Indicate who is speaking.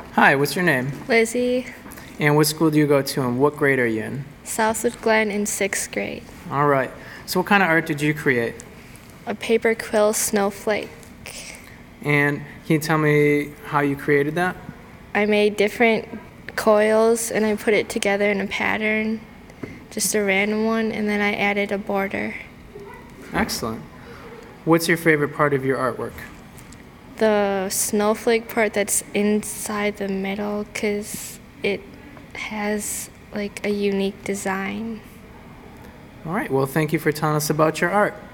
Speaker 1: Hi, what's your name?
Speaker 2: Lizzie,
Speaker 1: And what school do you go to and what grade are you in?
Speaker 2: Southwood Glen in 6th grade.
Speaker 1: All right. So what kind of art did you create?
Speaker 2: A paper quill snowflake.
Speaker 1: And can you tell me how you created that?
Speaker 2: I made different coils and I put it together in a pattern, just a random one, and then I added a border.
Speaker 1: Excellent. What's your favorite part of your artwork?
Speaker 2: The snowflake part that's inside the middle because it has like a unique design.
Speaker 1: All right. Well, thank you for telling us about your art.